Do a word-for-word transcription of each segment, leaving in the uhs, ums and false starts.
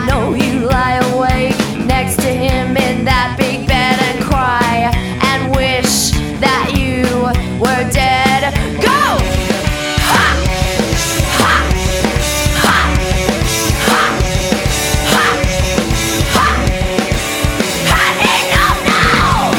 know you lie awake next to him in that big bed and cry and wish that you were dead. Go! Ha! Ha! Ha! Ha! Ha! Ha! And enough now!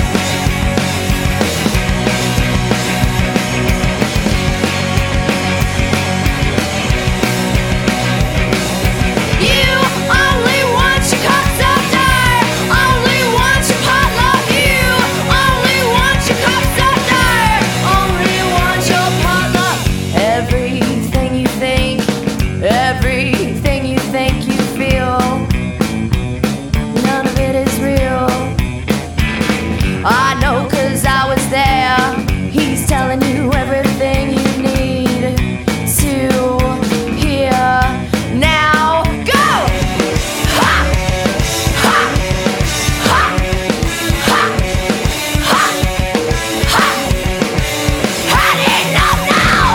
You only want your cups of dirt, only want your potluck. You only want your cups of dirt, only want your potluck. Everything you think, everything you think you feel, none of it is real. I know 'cause I was there. He's telling you everything you need to hear now. Go! Ha! Ha! Ha! Ha! Ha! Ha! Had enough now!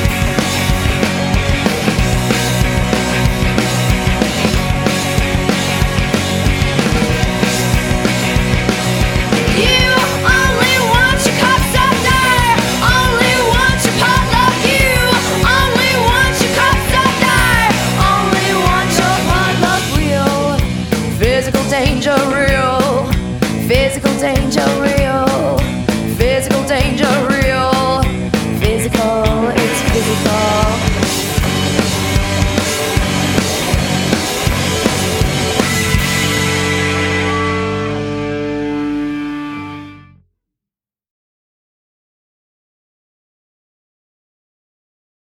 You only want your cups of dirt, only want your potluck. You only want your cups of dirt, only want your potluck. Real physical danger, real physical danger.